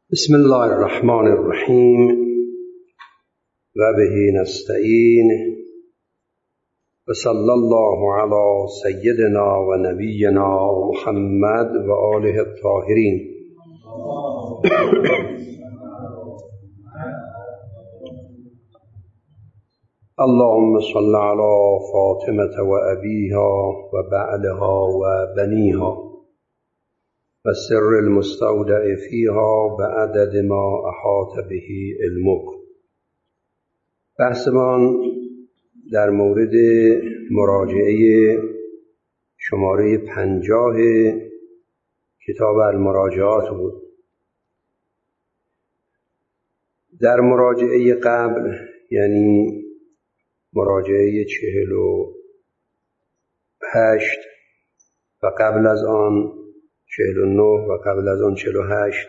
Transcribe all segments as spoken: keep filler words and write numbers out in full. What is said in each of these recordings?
بسم الله الرحمن الرحیم و به نستعین و صلی الله علی سیدنا و نبینا محمد و آله الطاهرین. اللهم صل علی فاطمة و ابیها و بعلها و بنیها و سر المستودع فیها بعدد ما احاط به علمک. بحثمان در مورد مراجعه شماره پنجاه کتاب المراجعات بود. در مراجعه قبل، یعنی مراجعه چهل و هشت و قبل از آن چهل و نه و قبل از آن چهل و هشت،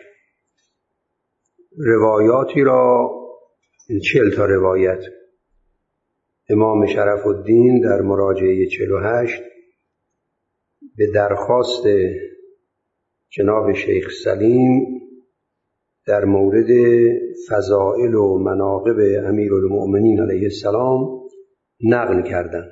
روایاتی را، این چهل تا روایت، امام شرف الدین در مراجعه چهل و هشت به درخواست جناب شیخ سلیم در مورد فضائل و مناقب امیرالمؤمنین علیه السلام نقل کردند.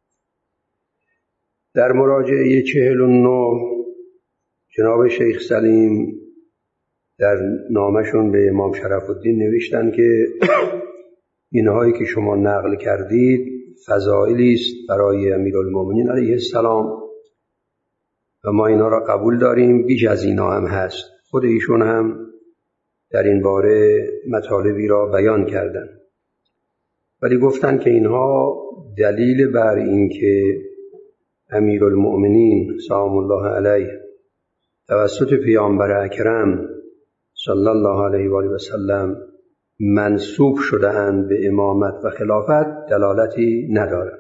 در مراجعه چهل و نه جناب شیخ سلیم در نامشون به امام شرف الدین نوشتن که اینهایی که شما نقل کردید فضائلی است برای امیرالمؤمنین علیه السلام و ما اینا را قبول داریم، بیش از اینا هم هست. خود ایشون هم در این باره مطالبی را بیان کردن، ولی گفتن که اینها دلیل بر این که امیرالمؤمنین سلام الله علیه توسط پیامبر اکرم صلی الله علیه و آله و سلم منصوب شده اند به امامت و خلافت دلالتی ندارد.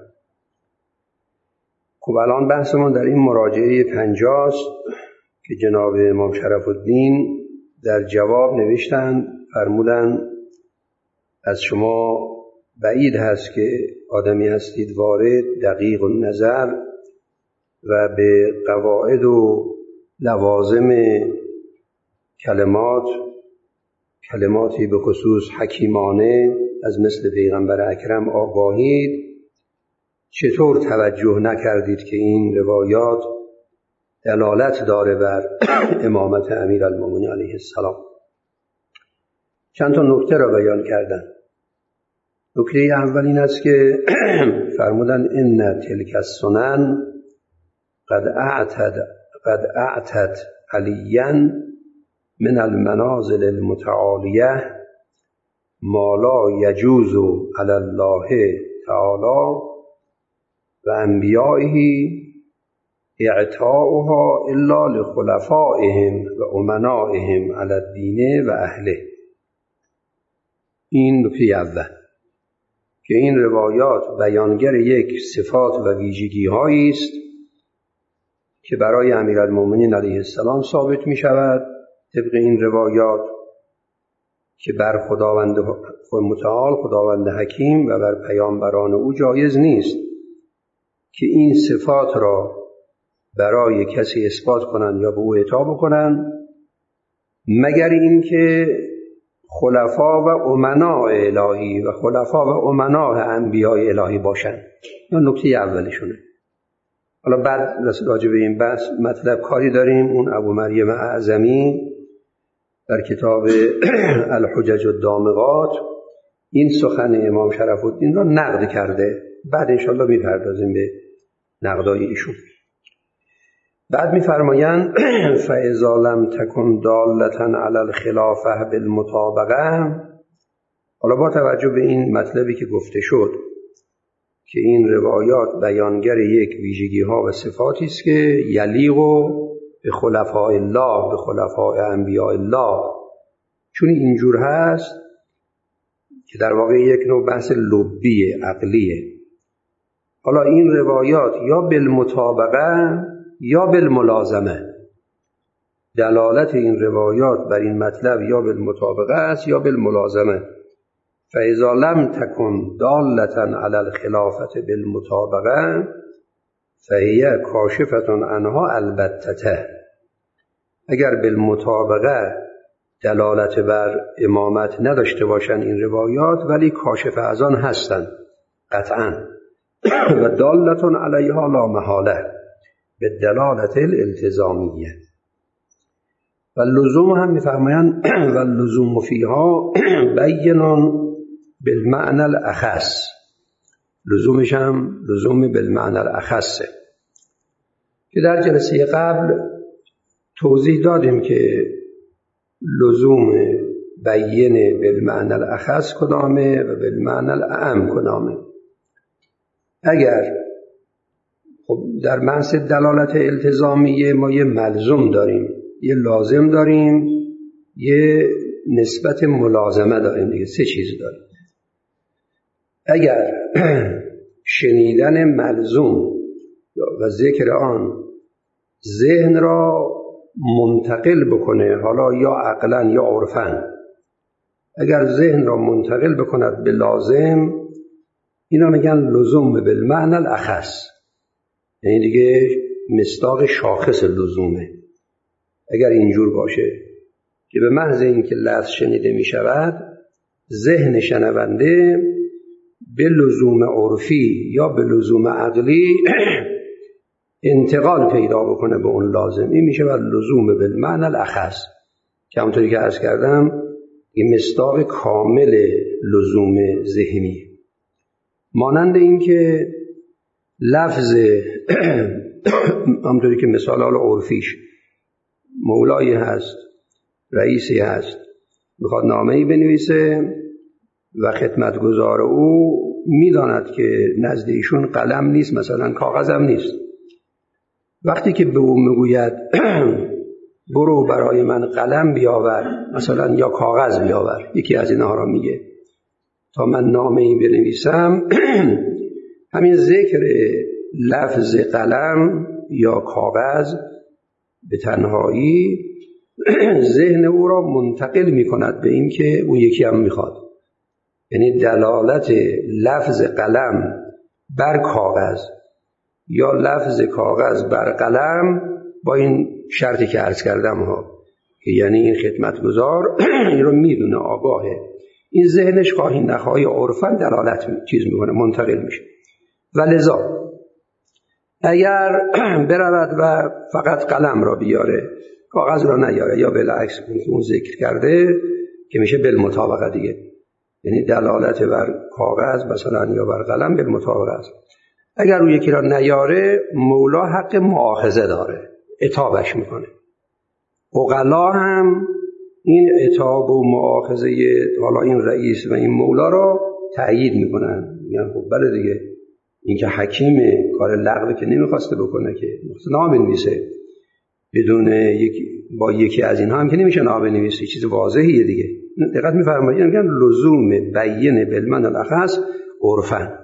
خب الان بحثمون در این مراجعه پنجاه است که جناب امام شرف الدین در جواب نوشتند، فرمودند از شما بعید هست که آدمی هستید وارد دقیق النظر و به قواعد و لوازم کلمات کلماتی به خصوص حکیمانه از مثل پیغمبر اکرم آگاهید، چطور توجه نکردید که این روایات دلالت داره بر امامت امیرالمؤمنین علیه السلام؟ چند تا نکته را بیان کردن. نکته اول این است که فرمودن ان تلک السنن قد اعتد قد اعتد علیا من المنازل المتعالیه ما لا یجوز علی الله تعالی و انبیائه اعطاؤها الا لخلفائهم و امنائهم علی الدین و اهله. این نکته اول که این روایات بیانگر یک صفات و ویژگی هایی است که برای امیرالمؤمنین علیه السلام ثابت می شود طبق این روایات که بر خداوند متعال، خداوند حکیم و بر پیامبران او جایز نیست که این صفات را برای کسی اثبات کنند یا به او اطاع بکنند مگر اینکه خلفا و امنا الهی و خلفا و امنا انبیاء الهی باشند. این نکته اولشونه. حالا بعد راجع به این بحث مطلب کاری داریم. اون ابو مریم اعظمی در کتاب الحجج الدامغات این سخن امام شرف الدین را نقد کرده، بعد انشاءالله میپردازیم به نقدای ایشون. بعد میفرمایند فاذا لم تکن دالة علی الخلافه بالمطابقه. حالا با توجه به این مطلبی که گفته شد که این روایات بیانگر یک ویژگی ها و صفاتی است که یلیق به خلفاء الله، به خلفاء انبیاء الله، چون اینجور هست که در واقع یک نوع بحث لبی عقلیه. حالا این روایات یا بالمطابقه یا بالملازمه، دلالت این روایات بر این مطلب یا بالمطابقه است یا بالملازمه. فاذا لم تكن دالة على الخلافة بالمطابقه فهي کاشفة عنها البتة. اگر بالمطابقه دلالت بر امامت نداشته باشن این روایات، ولی کاشف از آن هستند قطعا. و دالتون علیها لا محاله به دلالت الالتزامیه. و لزوم هم میفرمایند و لزوم فیها بینان بالمعنى الاخص. لزومش هم لزوم بالمعنى الاخصه که در جلسه قبل توضیح دادیم که لزوم بین بالمعنى الاخص کدامه و بالمعنى الاعم کدامه. اگر خب در بحث دلالت التزامیه ما یه ملزوم داریم، یه لازم داریم، یه نسبت ملازمه داریم دیگه، سه چیز داریم. اگر شنیدن ملزوم و ذکر آن ذهن را منتقل بکنه، حالا یا عقلا یا عرفا، اگر ذهن را منتقل بکند به لازم، اینا میگن لزوم بالمعنى الاخص، یعنی دیگه مصداق شاخص لزومه. اگر اینجور باشه که به محض اینکه لفظ شنیده می شود ذهن شنونده به لزوم عرفی یا به لزوم عقلی انتقال پیدا بکنه به اون لازم، این میشه بر لزوم بالمعنى الاخص که همونطوری که عرض کردم این مصداق کامل لزوم ذهنی. مانند این که لفظ همونطوری که مثال حال عرفیش مولایی هست، رئیسی هست، میخواد نامه‌ای بنویسه و خدمتگزار او میداند که نزد ایشون قلم نیست، مثلا کاغذم نیست. وقتی که به او میگوید برو برای من قلم بیاور مثلا یا کاغذ بیاور، یکی از اینها را میگه تا من نامه‌ای بنویسم، همین ذکر لفظ قلم یا کاغذ به تنهایی ذهن او را منتقل می کند به این که اون یکی هم میخواد. یعنی دلالت لفظ قلم بر کاغذ یا لفظ کاغذ بر قلم با این شرطی که عرض کردم ها، که یعنی این خدمتگزار این رو میدونه، آگاهه، این ذهنش خواهی نخواهی عرفاً دلالت چیز میکنه، منتقل میشه. و لذا اگر برود و فقط قلم را بیاره، کاغذ را نیاره، یا بالعکس اون ذکر کرده که میشه بالمطابقه دیگه، یعنی دلالت بر کاغذ مثلا یا بر قلم بالمطابقه است. اگر اون یکی را نیاره مولا حق مؤاخذه داره، عتابش میکنه. عقلا هم این عتاب و مؤاخذه حالا این رئیس و این مولا را تأیید میکنن، میگن خب بله دیگه، این که حکیم کار لغوه که نمیخواسته بکنه که نام بنویسه بدون یکی با یکی از اینها هم که نمیشه نام بنویسه، چیز واضحیه دیگه. دقت میفرمایید، میگن لزوم بین بالمعنى الاخص عرفاً.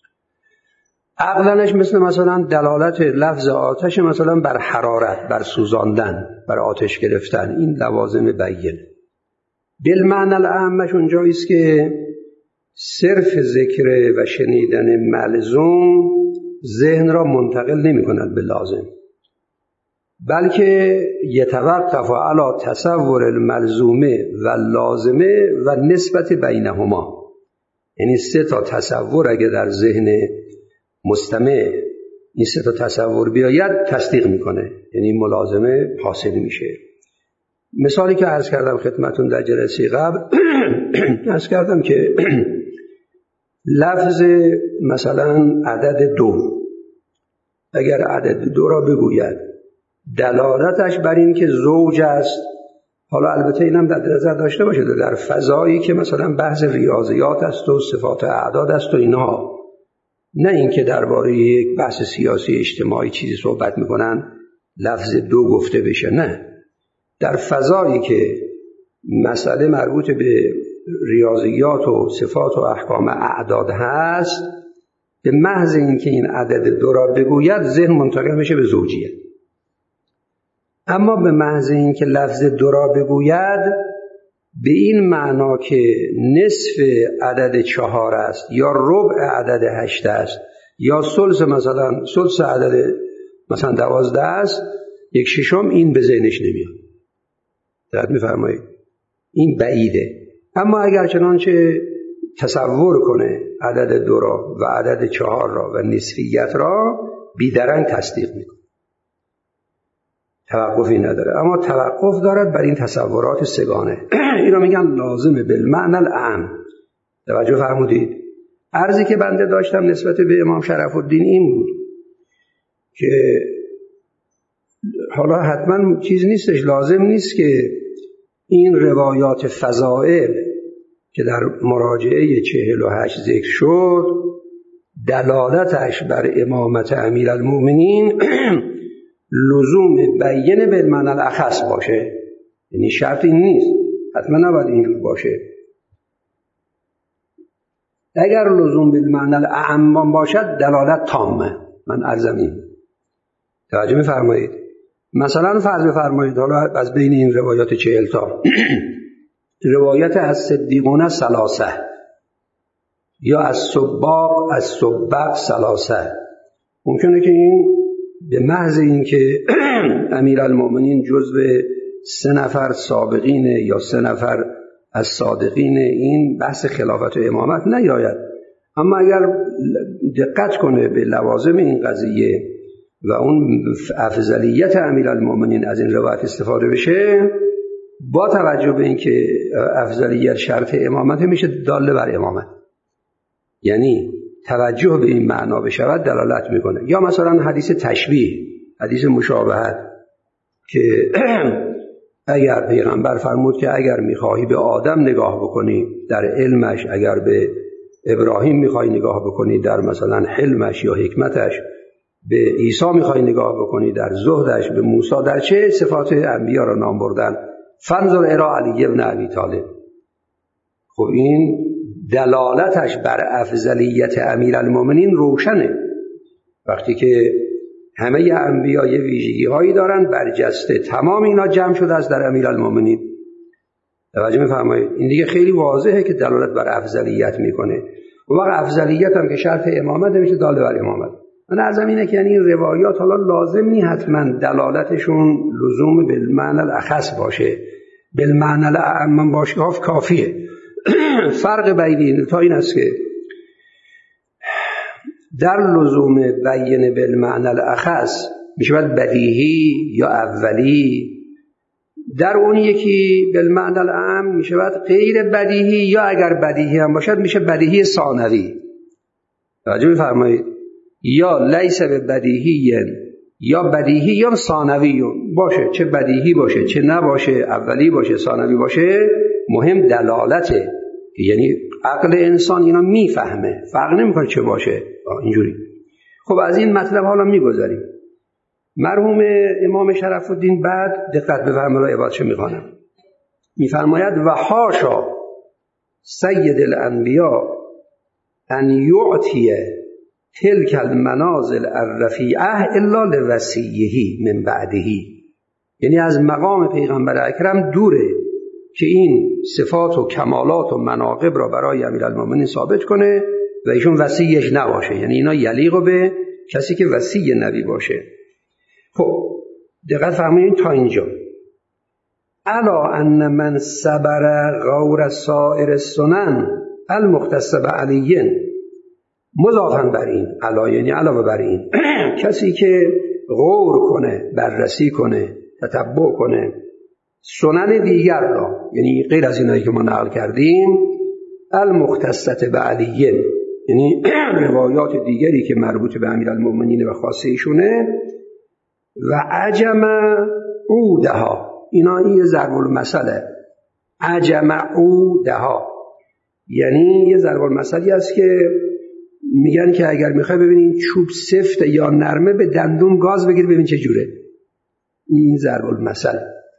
عقلنش مثل مثلا دلالت لفظ آتش مثلا بر حرارت، بر سوزاندن، بر آتش گرفتن، این لوازم بیینه. بالمعنى الاعمش اونجایی است که صرف ذکر و شنیدن ملزوم ذهن را منتقل نمی کند به لازم، بلکه یتوقف علی تصور الملزومه و لازمه و نسبت بینهما. یعنی سه تا تصور اگه در ذهن مستمع این سه تا تصور بیاید تصدیق میکنه، یعنی ملازمه حاصل میشه. مثالی که عرض کردم خدمتون در جلسه قبل عرض کردم که لفظ مثلا عدد دو، اگر عدد دو را بگوید دلالتش بر این که زوج است، حالا البته اینم در نظر داشته باشه در فضایی که مثلا بحث ریاضیات است و صفات اعداد است و اینها، نه اینکه درباره یک بحث سیاسی اجتماعی چیزی صحبت میکنن لفظ دو گفته بشه، نه، در فضایی که مسئله مربوط به ریاضیات و صفات و احکام اعداد هست، به محض اینکه این عدد دو را بگوید ذهن منتقل میشه به زوجیت. اما به محض اینکه لفظ دو را بگوید به این معنا که نصف عدد چهار است یا ربع عدد هشت است یا ثلث مثلا ثلث عدد مثلا دوازده است، یک ششم، این به ذهنش نمیاد. درست میفرمایید؟ این بعیده. اما اگر چنانچه تصور کنه عدد دو را و عدد چهار را و نصفیت را، بیدرنگ تصدیق میکنه، توقفی نداره. اما توقف دارد بر این تصورات سگانه. اینا میگن لازمه بالمعنی الاعم. توجه فرمودید؟ عرضی که بنده داشتم نسبت به امام شرف الدین این بود که حالا حتما چیز نیستش، لازم نیست که این روایات فضائل که در مراجعه چهل و هشت ذکر شد دلالتش بر امامت امیرالمؤمنین لزوم بیان بالمعنی الاخص باشه. یعنی شرط این نیست، حتما نباید اینجور باشه. اگر لزوم بالمعنی الاعم باشد دلالت تامه. من عرضم این، توجه می‌فرمایید؟ مثلا فرض بفرمایید حالا از بین این روایات چهل تا روایت از صدیقون ثلاثه یا از سباق از سبق ثلاثه، ممکنه که این به محض این که امیرالمؤمنین جزو سه نفر سابقین یا سه نفر از صادقین این بحث خلافت و امامت نیاید. اما اگر دقت کنه به لوازم این قضیه و اون افضلیت امیرالمؤمنین از این روایت استفاده بشه، با توجه به این که افضلیت شرط امامت میشه داله بر امامت، یعنی توجه به این معنا بشود دلالت میکنه. یا مثلا حدیث تشبیه، حدیث مشابهت که اگر پیغمبر فرمود که اگر میخواهی به آدم نگاه بکنی در علمش، اگر به ابراهیم میخواهی نگاه بکنی در مثلا حلمش یا حکمتش، به عیسی میخواهی نگاه بکنی در زهدش، به موسی در چه صفات انبیا را نام بردن، فانظر الی علی بن ابی طالب. خب این دلالتش بر افضلیت امیرالمؤمنین روشنه. وقتی که همه انبیا یه ویژگی هایی دارن برجسته، تمام اینا جمع شده است در امیرالمؤمنین. توجه می‌فرمایید؟ این دیگه خیلی واضحه که دلالت بر افضلیت میکنه. و وقت افضلیت هم که شرط امامت میشه داله بر امامت. من عرضم اینه که یعنی این روایات حالا لازم نی حتما دلالتشون لزوم بالمعنی الاخص باشه، بالمعنی الاعم باشه کافیه. فرق بین این تا این است که در لزوم بیان بالمعنی الاخص میشه باید بدیهی یا اولی، در اون یکی بالمعنی الاعم میشه باید غیر بدیهی، یا اگر بدیهی هم باشد میشه بدیهی ثانوی. توجه می‌فرمایید؟ یا لیس به بدیهی یا بدیهی یا ثانوی باشه، چه بدیهی باشه چه نباشه، اولی باشه ثانوی باشه، مهم دلالته، یعنی عقل انسان اینا میفهمه، فرق نمیکنه چه باشه. اینجوری. خب از این مطلب حالا میگذاریم. مرحوم امام شرف الدین بعد دقت بفرمایید عبارتش میخوانم، میفرماید و حاشا سید الانبیاء ان یعطیه تلک المنازل الرفیعه الا لوصیه من بعده. یعنی از مقام پیغمبر اکرم دوره که این صفات و کمالات و مناقب را برای امیرالمؤمنین ثابت کنه و ایشون وصیش نباشه، یعنی اینا یلیق به کسی که وصی نبی باشه. خب دقت فرمایید تا اینجا. الا ان من صبر غور سائر السنن المختص بعلی، مضافاً بر این، علا یعنی علاوه بر این، کسی که غور کنه، بررسی کنه، تتبع کنه سنن دیگر را، یعنی غیر از اینایی که ما نقل کردیم، المختصة بعلی، یعنی روایات دیگری که مربوط به امیرالمؤمنین و خاصه ایشونه، و عجم عودها، اینا یه ضرب المثله، عجم عودها یعنی یه ضرب المثلی است که میگن که اگر میخوای ببینین چوب سفت یا نرمه به دندون گاز بگیر ببین چه جوره. این ضرب المثل.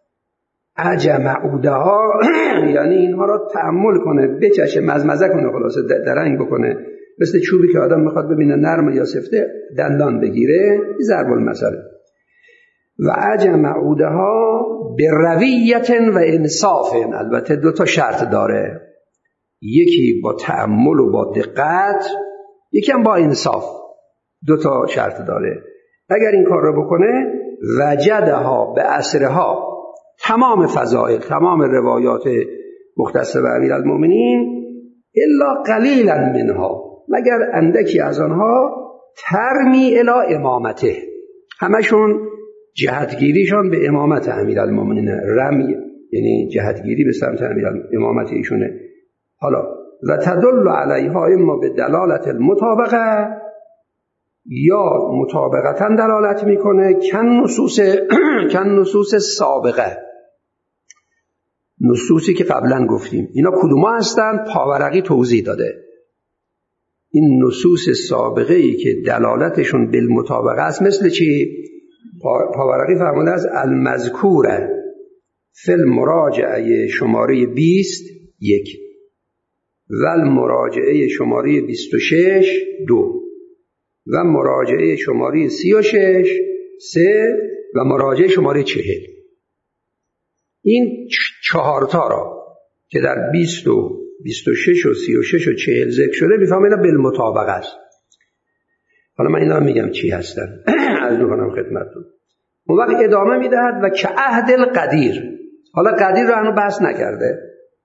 عجم عودها یعنی اینها را تأمل کنه، بچشه، مزمزه کنه، خلاصه درنگ بکنه، مثل چوبی که آدم میخواد ببینه نرمه یا سفته دندان بگیره. این ضرب المثل. و عجم عودها به رویت و انصاف، البته دو تا شرط داره، یکی با تأمل و با دقت، یکی هم با انصاف. دو تا شرط داره. اگر این کار رو بکنه وجدها به اسرها، تمام فضائل، تمام روایات مختص به امیرالمؤمنین الا قلیلا منها، مگر اندکی از آنها ترمی الی امامته، همشون جهتگیریشون به امامت امیرالمؤمنین، رمی یعنی جهتگیری به سمت امامت ایشونه. حالا و تدل علیها اما به دلالت المطابقه، یا مطابقتا دلالت میکنه کن نصوص کن نصوص سابقه، نصوصی که قبلا گفتیم. اینا کدوما هستن؟ پاورقی توضیح داده. این نصوص سابقه ای که دلالتشون بالمطابقه است مثل چی؟ پاورقی فرموده از المذکوره فی المراجعه شماره بیست یک و المراجعه شماره بیست و شش دو و مراجعه شماره سی و شش سه و مراجعه شماره چهل. این چهارتا را که در بیست و بیست و شش و سی و شش و چهل ذکر شده میفهمه اینا بالمطابقه است. حالا من اینا میگم چی هستن از میکنم خدمتتون. اون وقت ادامه میدهد و که عهد القدیر. حالا قدیر رو هنوز بحث نکرده.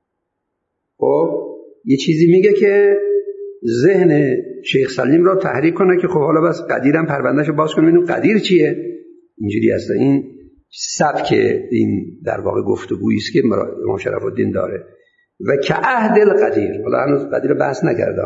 خب یه چیزی میگه که ذهن شیخ سلیم رو تحریک کنه که خب حالا بس قدیرم پروندهشو باز کنیم ببینیم قدیر چیه. اینجوری هست. این سبک این در واقع گفتگویی است که امام شرف الدین داره. و که عهد القدیر، حالا هنوز قدیر بحث نکرده.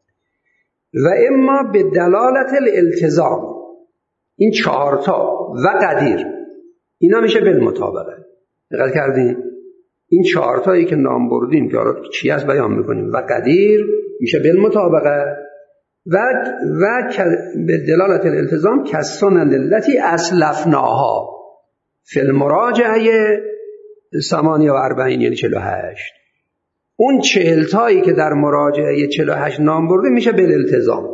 و اما به دلالت الالتزام، این چهارتا و قدیر اینا میشه بالمطابقه. دقت کردین؟ این چهارتایی که نام بردیم که حالا چی هست بیان میکنیم و قدیر میشه بالمطابقه و و به دلالت الالتزام کسنن التي اسلفناها فی المراجعه ثمانیه و اربعین یعنی چهل و هشت. اون چهل تایی که در مراجعه چهل و هشت نام برده میشه بالالتزام.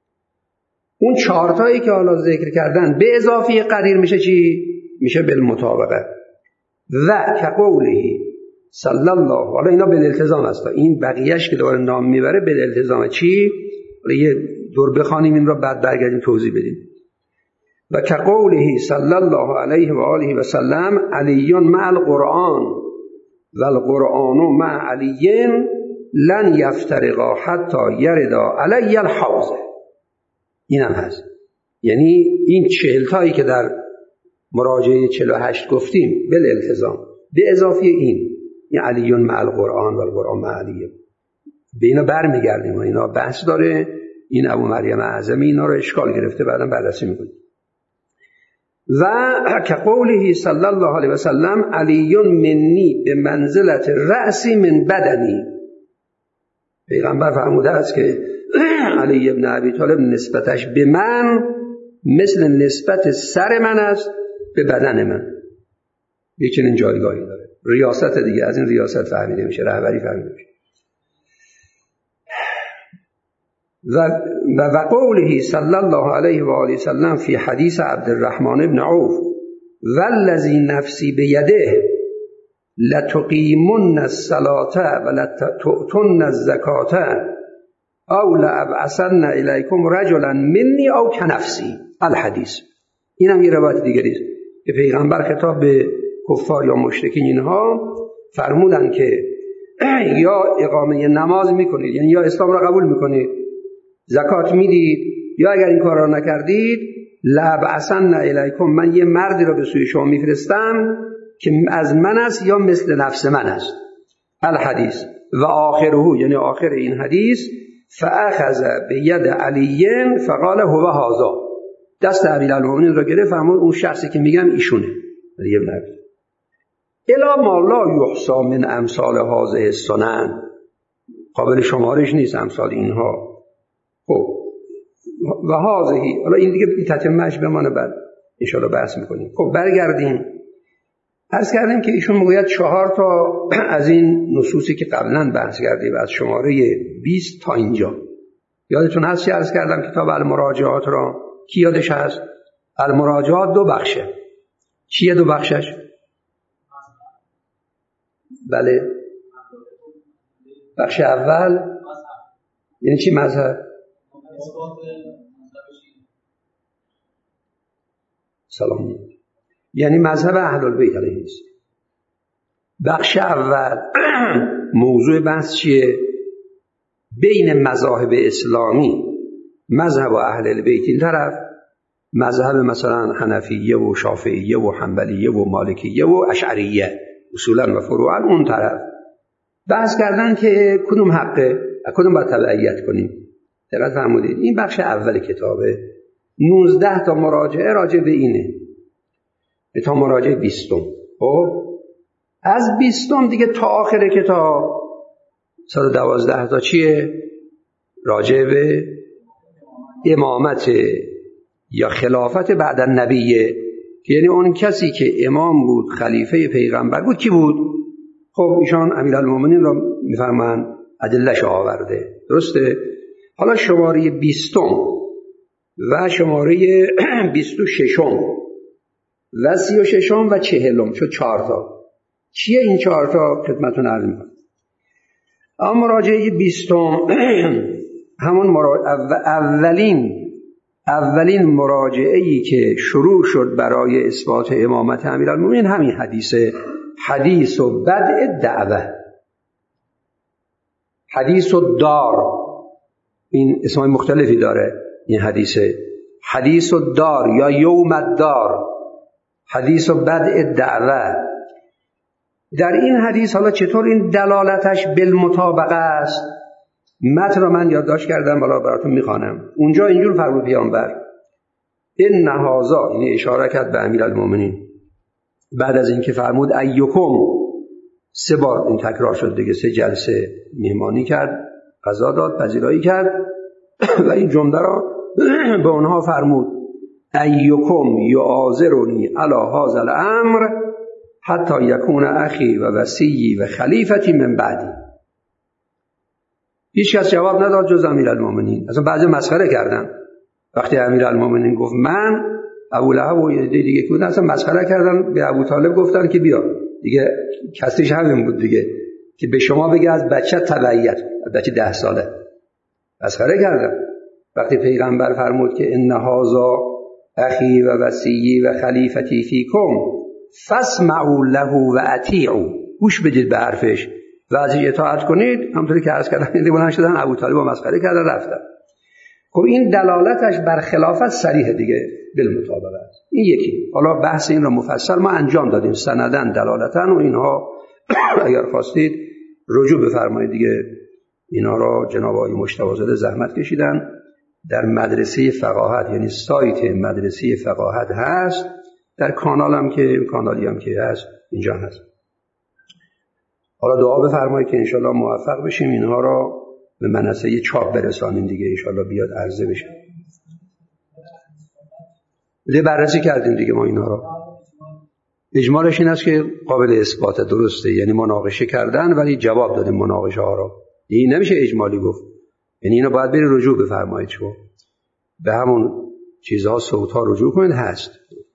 اون چهار تایی که حالا ذکر کردن به اضافه قدیر میشه چی؟ میشه بالمطابقه. و که قوله صلی الله، حالا اینا بالالتزام هست. این بقیهش که دوباره نام میبره بالالتزام چی؟ حالا یه دور بخوانیم این را بعد برگردیم توضیح بدیم. و که قوله صلی الله علیه و آله و سلم علی مع القرآن و القرآن مع علی لن یفترقا حتی یردا علی الحوض. این هم هست. یعنی این چهل تایی که در مراجعه چهل و هشت گفتیم بالالتزام به اضافه این این علی مع القرآن و القرآن مع علی، به اینا برمیگردیم و اینا بحث داره. این ابو مریم اعظمی اینا رو اشکال گرفته، بعدم بررسی میکنیم. و که قوله صلی الله علیه و سلم علی منی به منزلت رأسی من بدنی. پیغمبر فرموده است که علی ابن ابی طالب نسبتش به من مثل نسبت سر من است به بدن من. یه چنین جایگاهی داره. ریاست دیگه از این ریاست فهمیده میشه، رهبری فهمیده میشه. و و قوله صلی الله علیه و آله وسلم فی حدیث عبدالرحمن بن عوف والذی نفسی بیده لتقیمن الصلاة و لتؤتن الزکاة او لابعثن الیکم رجلا منی او کنفسی الحدیث. این هم یه روایت دیگری است که پیغمبر خطاب به کفار یا مشرکین اینها فرمودن که یا اقامه نماز میکنید، یعنی یا اسلام را قبول میکنید، زکات میدید، یا اگر این کار را نکردید لابعثن الیکم، من یه مردی را به سوی شما میفرستم که از من است یا مثل نفس من است. الحدیث و آخره، یعنی آخر این حدیث فاخذ بید علی فقال هو هذا، دست امیرالمؤمنین را گرفت فرمود اون شخصی که میگم ایشونه، علی ابن ابی. الا ما لا یحصى من امثال هذه السنن، قابل شمارش نیست امثال اینها. خب و هذه، حالا این دیگه تتمهش بمانه بعد ان شاء الله بحث میکنیم. خب برگردیم. عرض کردیم که ایشون میگوید چهار تا از این نصوصی که قبلا بحث کردیم از شماره بیست تا اینجا یادتون هست چی عرض کردم؟ کتاب المراجعات را کی یادش هست؟ المراجعات دو بخشه. چیه دو بخشش؟ بله، بخش اول یعنی چی مذهب؟ سلام، یعنی مذهب اهل البیت علیهم السلام. بخش اول موضوع بحث چیه؟ بین مذاهب اسلامی، مذهب و اهل البیت این طرف، مذهب مثلا حنفیه و شافعیه و حنبلیه و مالکیه و اشعریه اصولا و فروعا اون طرف، بحث کردن که کدوم حقه، کدوم باید تبعیت کنیم. دقت فرمودید؟ این بخش اول کتابه. نوزده تا مراجعه راجع به اینه تا مراجعه بیستم. خب از بیستم دیگه تا آخر کتاب صد و دوازده تا چیه؟ راجع به امامت یا خلافت بعد النبیه، یعنی اون کسی که امام بود، خلیفه پیغمبر بود، کی بود؟ خب ایشان امیرالمومنین را میفرمایند ادله‌اش آورده. درسته؟ حالا شماره بیستم و شماره بیست و ششم و سی و ششم و چهلم شد چهار تا. چیه این چهار تا؟ خدمتتون عرض می‌کنم. اما مراجعه بیستم همون مرا... اولین اولین مراجعه‌ای که شروع شد برای اثبات امامت امیرالمومنین همین حدیثه، حدیث و بدء دعوه، حدیث و دار، این اسمای مختلفی داره این حدیثه، حدیث و دار یا یوم الدار، حدیث و بدء دعوه. در این حدیث حالا چطور این دلالتش بالمطابقه است؟ متن را من یادداشت کردم، بالا براتون میخوانم. اونجا اینجور فرمود پیامبر ان هذا، یعنی اشاره کرد به امیرالمومنین، بعد از اینکه فرمود ایکم، سه بار این تکرار شد دیگه، سه جلسه میهمانی کرد، غذا داد، پذیرایی کرد و این جمله را به اونها فرمود ایکم یعاذرنی علی هذا الامر حتی یکون اخی و وصی و خلیفتی من بعدی. هیچ کس جواب نداد جز امیرالمومنین. اصلا بعضی مسخره کردن. وقتی امیرالمومنین گفت من، ابولهب و یه دیگه که بودن اصلا مسخره کردن، به ابوطالب گفتن که بیا دیگه، کسیش همین بود دیگه که به شما بگه از بچه تبعیت، بچه ده ساله. مسخره کردن. وقتی پیغمبر فرمود که ان هذا اخی و وصی و خلیفتی فیکم فاسمعوا له و اطیعوا، گوش بدید به حرفش و ازش اطاعت کنید. همونطوری که عرض کردم دیگه بلند شدن ابوطالب با مسخره کردن رفتن. خب این دلالتش بر خلافت صریح دیگه بالمطابقه است. این یکی. حالا بحث این رو مفصل ما انجام دادیم، سندن دلالتن و اینها اگر خواستید رجوع بفرمایید دیگه. اینا را جناب آقای مجتبی زاده زحمت کشیدن، در مدرسه فقاهت، یعنی سایت مدرسه فقاهت هست، در کانال هم که کانالی هم که هست اینجا هست. حالا دعا بفرمایید که انشالله موفق بشیم اینها را به منصه چاپ برسانیم دیگه، انشالله بیاد عرضه بشه. دیگه بررسی کردیم دیگه ما اینها را. اجمالش این است که قابل اثبات، درسته، یعنی مناقشه کردن ولی جواب دادیم مناقشه ها را. این نمیشه اجمالی گفت، یعنی اینو باید بری رجوع بفرمایید، شو به همون چیزها صوت ها رجوع کنید. هست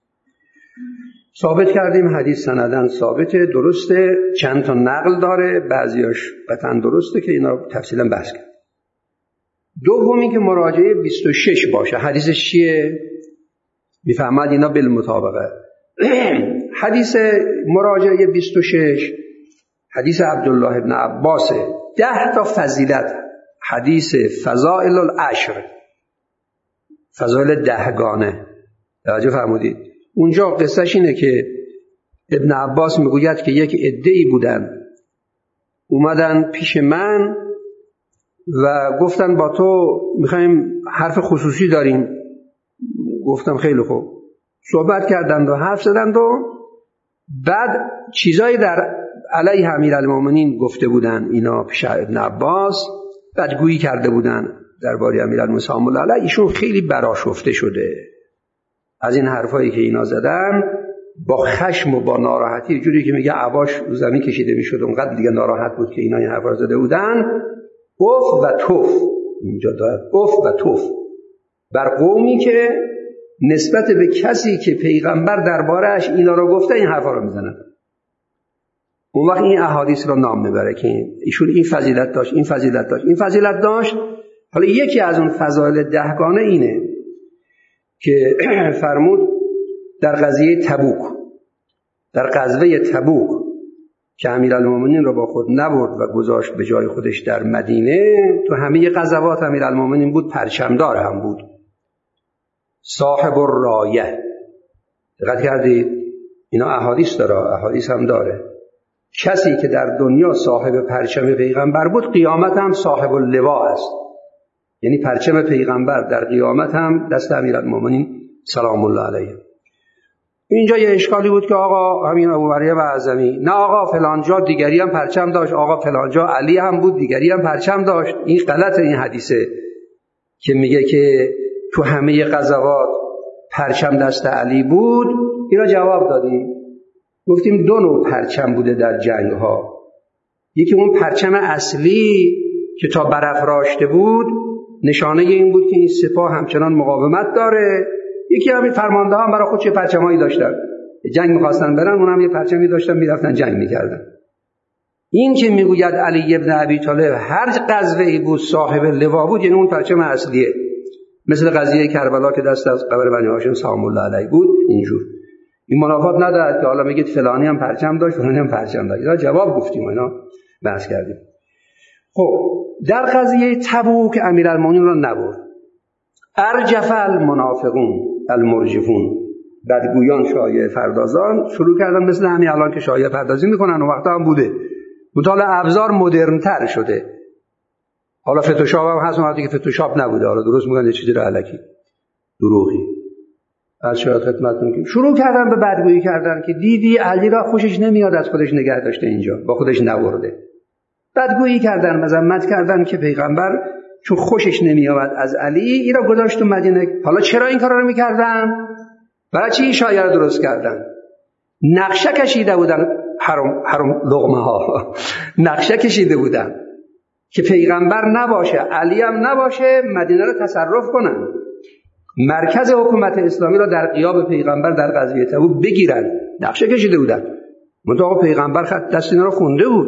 ثابت کردیم حدیث سندن ثابته، درسته، چند تا نقل داره، بعضیاش قطعا درسته که اینا تفصیلا بحث کرد. دومی که مراجعه بیست و شش باشه، حدیثش چیه؟ میفهمد اینا بالمطابقه. حدیث مراجعه بیست و شش حدیث عبدالله ابن عباس، ده تا فضیلت، حدیث فضائل العشر، فضائل دهگانه. توجه فرمودید؟ اونجا قصهش اینه که ابن عباس میگوید که یک عده‌ای بودن اومدن پیش من و گفتن با تو میخوایم حرف خصوصی داریم. گفتم خیلی خوب. صحبت کردند و حرف زدند و بعد چیزایی در علیه امیرالمومنین گفته بودن اینا پیش ابن عباس، بدگویی کرده بودن درباره امیرالمومنین سلام الله علیه. ایشون خیلی برآشفته شده از این حرفایی که اینا زدن، با خشم و با ناراحتی، جوری که میگه عباش رو زمین کشیده میشد، اونقدر دیگه ناراحت بود که اینا این حرفا زده بودن. اف و توف، اینجا داره اف و توف بر قومی که نسبت به کسی که پیغمبر درباره‌اش اینا رو گفته این حرفا رو میزنن. اون وقت این احادیث رو نام میبره که ایشون این فضیلت داشت، این فضیلت داشت، این فضیلت داشت. حالا یکی از اون فضایل دهگانه اینه که فرمود در قضیه تبوک، در غزوه تبوک که امیرالمومنین را با خود نبرد و گذاشت به جای خودش در مدینه، تو همه غزوات امیرالمومنین بود، پرچمدار هم بود، صاحب الرایه. دقت کردید؟ اینا احادیث داره، احادیث هم داره. کسی که در دنیا صاحب پرچم پیغمبر بود، قیامت هم صاحب اللواء است. یعنی پرچم پیغمبر در قیامت هم دست امیرالمومنین سلام الله علیه. اینجا یه اشکالی بود که آقا همین ابو مریم اعظمی، نه آقا فلانجا دیگری هم پرچم داشت، آقا فلانجا علی هم بود دیگری هم پرچم داشت. این غلطه این حدیثه که میگه که تو همه غزوات پرچم دست علی بود. اینا جواب دادیم، گفتیم دو نوع پرچم بوده در جنگ ها. یکی اون پرچم اصلی که تا برافراشته بود، نشانه این بود که این سپاه همچنان مقاومت داره. یکی همین فرمانده هم برای خود چه پرچمایی داشتن، جنگ می‌خواستن برن، اونم یه پرچمی داشتن میرفتن جنگ می‌کردن. این که میگوید علی ابن ابی طالب هر غزوه‌ای بود صاحب لوا بود، یعنی اون پرچم اصلیه، مثل قضیه کربلا که دست از قبر بنی هاشم سلام الله علیه بود. اینجور این منافات ندارد که حالا میگید فلانی هم پرچم داشت فلانی هم پرچم داشت. اینا جواب گفتیم، اینا بحث کردیم. خب در قضیه تبوک امیرالمومنین را نبرد. ارجف المنافقون المرجفون، بدگویان شایعه پردازان شروع کردن مثل همین الان که شایعه پردازی میکنن، و وقتا هم بوده، مطالعه ابزار مدرن تر شده. حالا فتوشاپ هم هست، وقتی که فتوشاپ نبوده، حالا درست میگن یه چیزی رو الکی دروغی. از شاید خدمتتون که شروع کردن به بدگویی کردن که دیدی علی را خوشش نمیاد از خودش نگه داشته، اینجا با خودش نبرده. بدگویی کردن، مذمت کردن که پیغمبر چون خوشش نمیاد از علی این را گذاشت تو مدینه. حالا چرا این کارا رو میکردن؟ برای چی این شایعه رو درست کردن؟ نقشه کشیده بودن، حرم حرم لقمه ها نقشه کشیده بودن که پیغمبر نباشه، علی هم نباشه، مدینه رو تصرف کنن، مرکز حکومت اسلامی را در غیاب پیغمبر در غزوه تبوک بگیرن. نقشه کشیده بودن. منتها پیغمبر خط دست اینا رو خونده بود.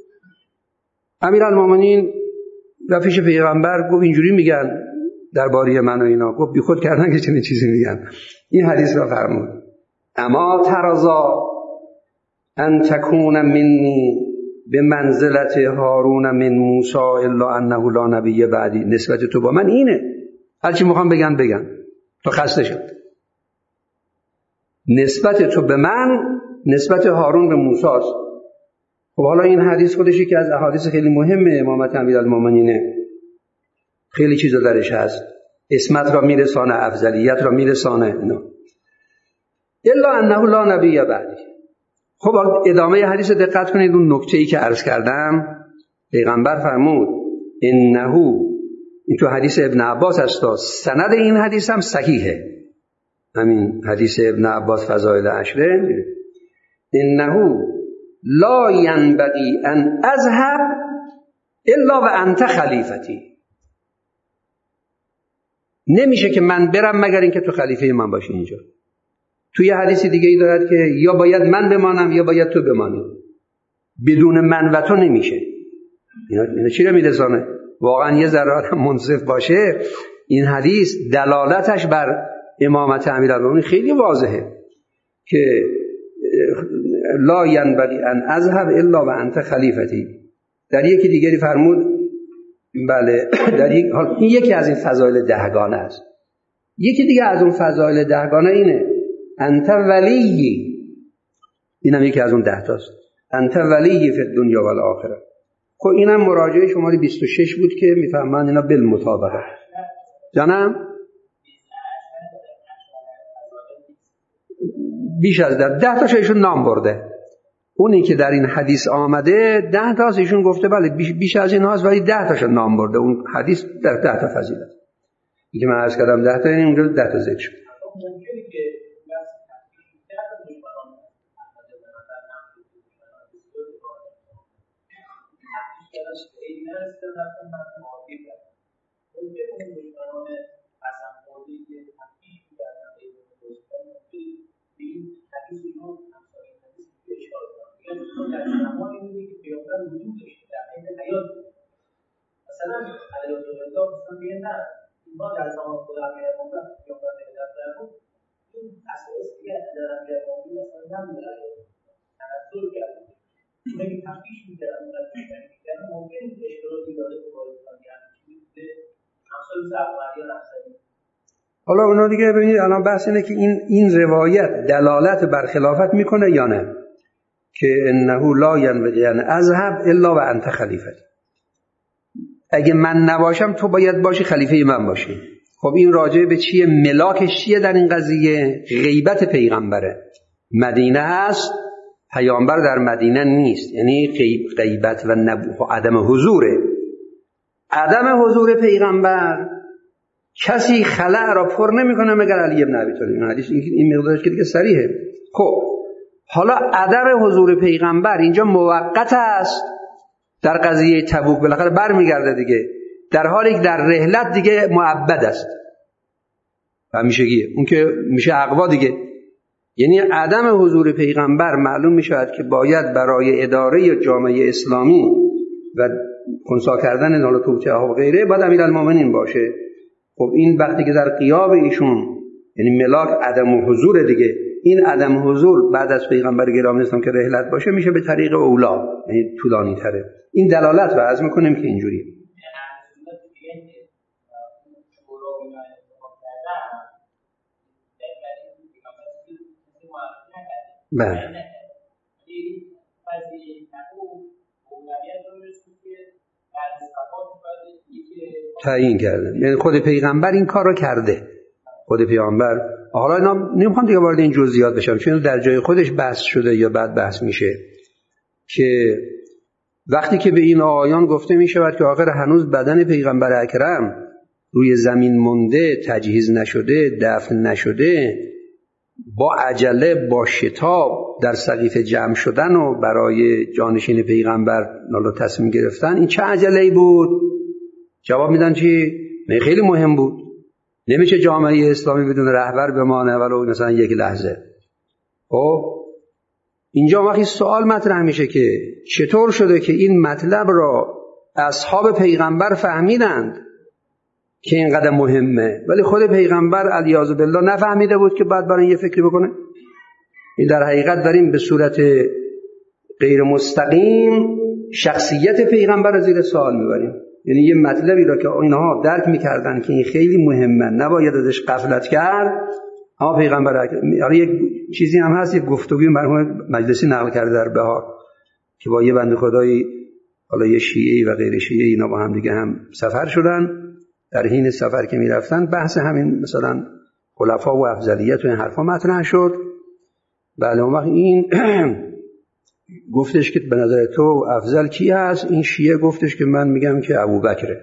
امیرالمومنین و پیش پیغمبر گفت اینجوری میگن درباره من و اینا. گفت بی خود کردن که چنین چیزی میگن. این حدیث را فرمود: اما ترضا ان تکون منی به منزلت هارون من موسی الا انه لا نبی بعدی. نسبت تو با من اینه، هرچی میخوام بگن بگن تو خسته شد. نسبت تو به من نسبت هارون به موسی است. خب حالا این حدیث خودشی که از احادیث خیلی مهمه امامت امیرالمومنینه، خیلی چیزا درش هست، اسمت را میرسانه، افضلیت را میرسانه اینا. الا انه لا نبی بعدی. خب ادامه حدیث دقت کنید، اون نکته‌ای که عرض کردم. پیغمبر فرمود انه، این تو حدیث ابن عباس است، سند این حدیث هم صحیحه، همین حدیث ابن عباس فضائل عشره، انه لا ینبغی ان اذهب الا و انت خلیفتی. نمیشه که من برم مگر اینکه تو خلیفه من باشی اینجا. توی حدیث دیگه ای دارد که یا باید من بمانم یا باید تو بمانی، بدون من و تو نمیشه. اینا, اینا چی رو میرسانه؟ واقعا یه ذره منصف باشه این حدیث دلالتش بر امامت امیرالمومنین خیلی واضحه که لا ینبغی ان اذهب الا و انت خلیفتی. در یکی دیگری فرمود بله در یک حال این یکی از این فضایل دهگانه است. یکی دیگه از اون فضایل دهگانه اینه انت ولی، اینم یکی از اون ده تاست، انت ولی فی الدنیا و الاخره. خب اینم مراجعه شماره بیست و شش بود که میفهمن اینا بالمطابقه. جانم بیش از ده ده تاش ایشون نام برده. اونی که در این حدیث آمده ده تاش ایشون گفته بله بیش, بیش از این هاست، ولی ده تاش نام برده. اون حدیث در ده تا فضیلت این که من عرض کردم ده تا، این اونجا ده تا ذکر شد. ممکنه که مثلا علیه الله مثلا میگه نه ما در زمان خدا میاد مثلا پیامبر در بود این اساس دیگه در میاد مثلا نمیداره تنظر کرد اونایی که تفکیک می‌کردن می‌کردن ممکن بود اشتراکی داره که وارد کنن چیزی مثلا زعفرانی رفتن. حالا اونا دیگه ببینید الان بحث اینه که این این روایت دلالت بر خلافت میکنه یا نه، که انه لا ینبغی ان اذهب الا و انت خلیفه. اگه من نباشم تو باید باشی، خلیفه من باشی. خب این راجع به چیه؟ ملاکش چیه در این قضیه؟ غیبت پیغمبره. مدینه هست، پیامبر در مدینه نیست، یعنی غیبت و نبوه و عدم حضوره. عدم حضور پیغمبر کسی خلأ را پر نمیکنه مگر علی بن ابی طالب. این حدیث این مقدارش که دیگه صریحه. خب حالا عدم حضور پیغمبر اینجا موقت است در قضیه تبوک، بالاخره برمیگرده دیگه، در حالی که در رحلت دیگه مؤبد است همیشگیه، اون که میشه اقوا دیگه. یعنی عدم حضور پیغمبر معلوم میشود که باید برای اداره جامعه اسلامی و خنثی کردن نال توطئه و غیره باید امیرالمومنین باشه. خب این وقتی که در غیاب ایشون، یعنی ملاک عدم حضور دیگه، این عدم حضور بعد از پیغمبر گرامی اسلام که رحلت باشه میشه به طریق اولا، یعنی طولانی تره. این دلالت رو عرض میکنیم که اینجوریه. بله تعیین کرده، یعنی خود پیغمبر این کار رو کرده. خود پیغمبر، حالا اینا نمیخوام دیگه وارد این جزئیات بشم چون در جای خودش بحث شده یا بعد بحث میشه، که وقتی که به این آیان گفته میشود که آخر هنوز بدن پیغمبر اکرم روی زمین مونده، تجهیز نشده، دفن نشده، با عجله با شتاب در سقیفه جمع شدن و برای جانشین پیغمبر نالا تصمیم گرفتن، این چه عجله‌ای بود؟ جواب میدن چی؟ نه خیلی مهم بود. نمیشه جامعه اسلامی بدون رهبر بمانه ولو مثلا یک لحظه. خب اینجا وقتی سوال مطرح میشه که چطور شده که این مطلب را اصحاب پیغمبر فهمیدند که اینقدر مهمه ولی خود پیغمبر علیاذ بالله نفهمیده بود که بعد برای یه فکری بکنه؟ این در حقیقت داریم به صورت غیر مستقیم شخصیت پیغمبر را زیر سوال میبریم. یعنی یه مطلبی را که اینها درک میکردن که این خیلی مهمه، نباید ازش غفلت کرد، اما پیغمبر آره یک چیزی هم هست، یک گفتگوی مرحوم مجلسی نقل کرده در بهار که با یه بنده خدایی، حالا یه شیعی و غیر شیعی، اینا با هم دیگه هم سفر شدن. در حین سفر که میرفتن بحث همین مثلا خلفا و افضلیت و این حرفا مطرح شد. بله اون وقت این گفتش که به نظر تو افضل کی هست؟ این شیعه گفتش که من میگم که ابوبکره.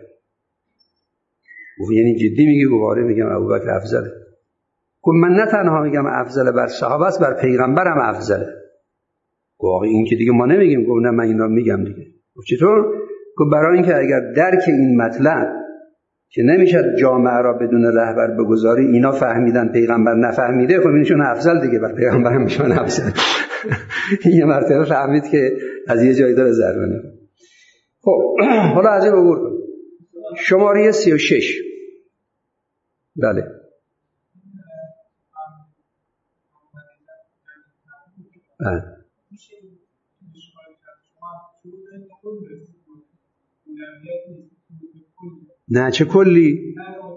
گفت یعنی جدی میگی؟ گفت میگم ابوبکر افضله. گفت من نه تنها میگم افضله بر صحابه است، بر پیغمبرم افضله. گفت این که دیگه ما نمیگیم. گفت نه من اینا میگم دیگه. گفت چطور؟ گفت برای اینکه اگر درک این مطلب که نمیشه جامعه را بدون رهبر بگذاری، اینا فهمیدن پیغمبر نفهمیده، خب اینشون افضل دیگه، بر پیغمبرم میشون افضل. یه مرتبه فهمید که از یه جایی داره ضربه. خب حالا از این عبور کن. شماره سی و شش. بله بله نه چه کلی؟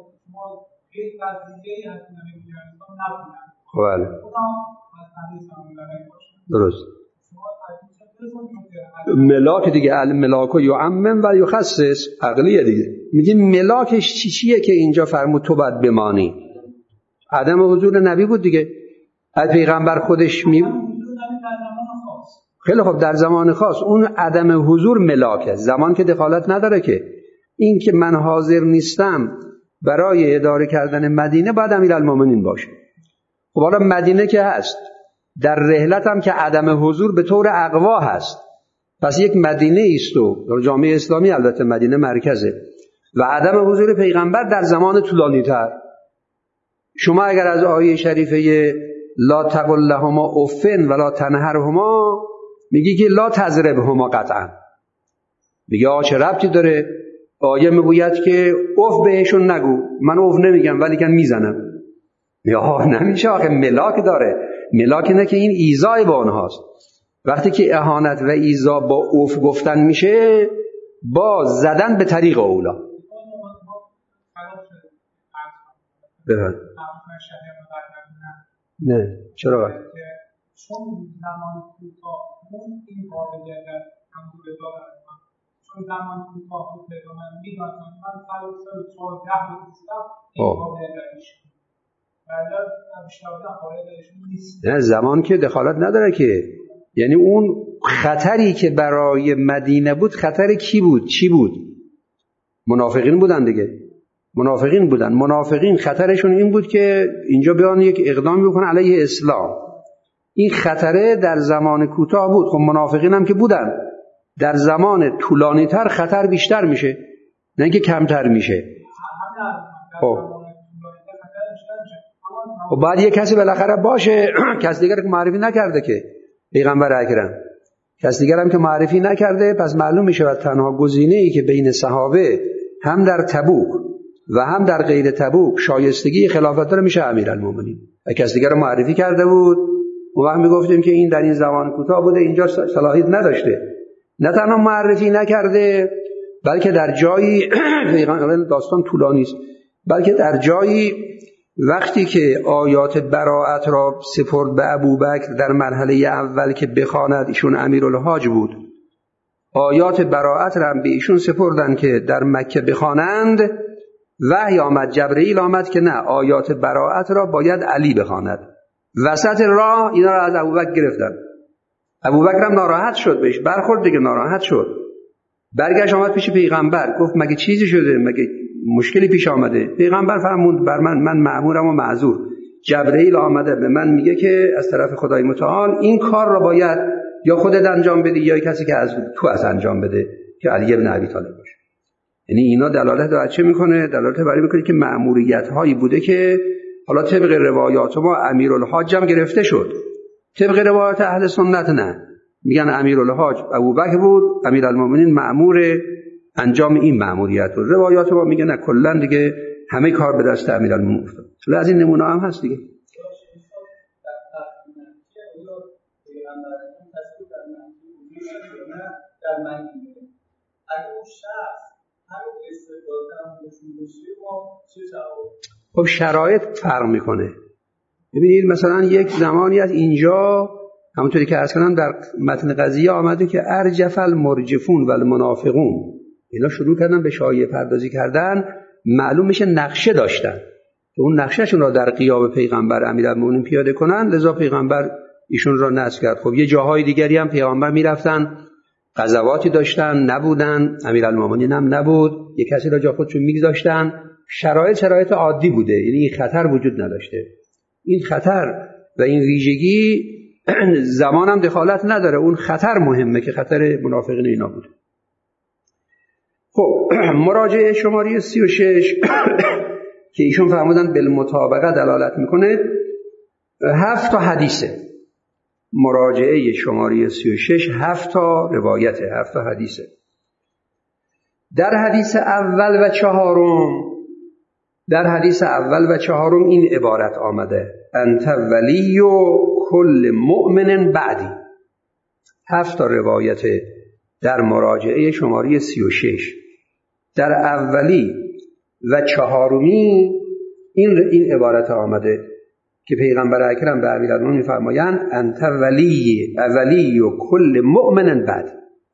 خب بله درست. ملاک دیگه، الملاک و یعمم و یخصص، عقلیه دیگه. میگیم ملاکش چی چیه که اینجا فرمود تو باید بمانی؟ عدم حضور نبی بود دیگه. از پیغمبر خودش می خیلی خب در زمان خاص اون عدم حضور ملاکه، زمان که دخالت نداره که. این که من حاضر نیستم برای اداره کردن مدینه باید امیرالمومنین باشه. خب حالا مدینه که هست، در رحلت هم که عدم حضور به طور اقوا هست، پس یک مدینه ایست و جامعه اسلامی البته مدینه مرکزه و عدم حضور پیغمبر در زمان طولانی تر. شما اگر از آیه شریفه لا تقل لهما افن ولا تنهرهما میگی که لا تضربهما قطعا، میگه آ چه ربطی داره؟ آیه میگوید که اف بهشون نگو. من اف نمیگم ولی کن میزنم. یا نمیشه آخه، ملاک داره. ملاک اینه که این ایذای با اونهاست. وقتی که اهانت و ایذا با اوف گفتن میشه، با زدن به طریق اولا. بفرد. نه چرا؟ چون زمان کوتاه اون این قابلیت همون به دارم، چون زمان کوتاه بود به من میداد من سال سال چهارده بودم این قابلیت ایشون بعد بیشتر قابلیت نیست. نه زمان که دخالت نداره که، یعنی اون خطری که برای مدینه بود خطر کی بود؟ چی بود؟ منافقین بودن دیگه. منافقین بودن. منافقین خطرشون این بود که اینجا بیان یک اقدام بکنن علیه اسلام. این خطره در زمان کوتاه بود. خب منافقین هم که بودن، در زمان طولانی تر خطر بیشتر میشه، نه اینکه کمتر میشه. خب خب بعد یک کسی بالاخره باشه کسی دیگر که معرفی نکرده که پیغمبر اکرم، کسی دیگر هم که معرفی نکرده، پس معلوم میشه و تنها گزینه‌ای که بین صحابه هم در تبوک و هم در غیر تبوک شایستگی خلافت داره میشه امیرالمومنین. اگه کسی دیگر رو معرفی کرده بود اون وقت میگفتیم که این در این زمان کوتاه بوده، اینجا صلاحیت نداشته. نه تنها معرفی نکرده بلکه در جایی داستان طولانی است، بلکه در جایی وقتی که آیات براءت را سپرد به ابوبکر در مرحله اول که بخواند، ایشون امیرالحاج بود، آیات براءت را به ایشون سپردن که در مکه بخوانند. وحی آمد، جبرئیل آمد که نه، آیات براءت را باید علی بخواند. وسط راه اینا را از ابوبکر گرفتن. ابوبکر هم ناراحت شد، بهش برخورد دیگه، ناراحت شد. برگشت آمد پیش پیغمبر، گفت مگه چیزی شده؟ مگه مشکلی پیش آمده؟ پیغمبر فرمود بر من من مأمورم و معذور. جبرئیل آمده به من میگه که از طرف خدای متعال این کار را باید یا خودت انجام بدی یا کسی که از تو از انجام بده که علی بن ابی طالب باشه. یعنی اینا دلالت داره چه میکنه؟ دلالت بر میکنه که مأموریت هایی بوده که حالا طبق روایات ما امیرالحاج هم گرفته شد. طبق روایات اهل سنت نه، میگن امیرالحاج ابوبکر بود، امیرالمومنین مأمور انجام این مأموریت بود. روایات ما میگن نه، کلا دیگه همه کار به دست امیرالمومنین افتاد. چون از این نمونه هم هست دیگه. خب شرایط فرق میکنه. ببینید مثلا یک زمانی از اینجا همونطوری که اصلا در متن قضیه آمده که ارجف المرجفون و المنافقون، اینا شروع کردن به شایعه پردازی کردن، معلوم میشه نقشه داشتن که اون نقشهشون را در غیاب پیغمبر امیرالمومنین پیاده کنن، لذا پیغمبر ایشون را نصب کرد. خب یه جاهای دیگری هم پیغمبر میرفتن غزواتی داشتن نبودن، امیرالمومنین هم نبود، یه کسی را جا خودشون میگذاشتن. شرایط شرایط عادی بوده، یعنی این خطر وجود نداشته. این خطر و این ویژگی زمان هم دخالت نداره، اون خطر مهمه که خطر منافقین اینا بود. خب مراجعه شماره سی و شش که ایشون فرمودن بالمطابقه دلالت میکنه، هفت تا حدیثه. مراجعه شماره سی و شش هفت تا روایته، هفت تا حدیثه. در حدیث اول و چهارم در حدیث اول و چهارم این عبارت آمده: انت ولی و کل مؤمن بعدی. هفت تا روایت در مراجعه شماره سی و شش. در اولی و چهارمی این این عبارت آمده که پیغمبر اکرم به امیرالمومنین می‌فرمایند انت ولی ولی و کل مؤمن بعد.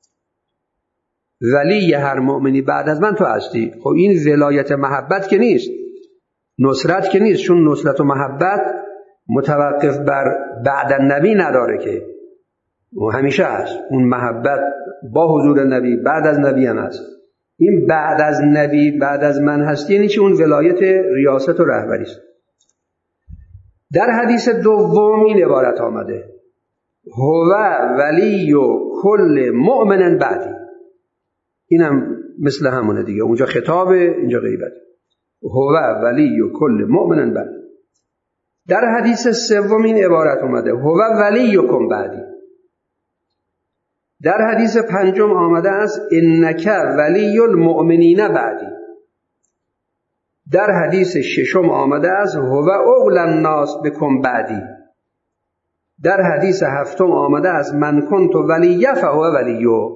ولی هر مؤمنی بعد از من تو هستی. خب این ولایت محبت که نیست، نصرت که نیست، چون نصرت و محبت متوقف بر بعد النبی نداره که و همیشه هست. اون محبت با حضور نبی بعد از نبی هم هست. این بعد از نبی بعد از من هستی یعنی چی؟ اون ولایت ریاست و رهبری است. در حدیث دوم این عبارت آمده: هو ولی و کل مؤمن بعدی. اینم مثل همونه دیگه، اونجا خطابه اینجا غیبت. هو ولی و کل مؤمن بعد. در حدیث سوم این عبارت اومده: هو ولیکم بعدی. در حدیث پنجم آمده است: انک ولی المؤمنین بعدی. در حدیث ششم آمده است: هو اول الناس بکم بعدی. در حدیث هفتم آمده است من کنت ولیه فهو ولیو.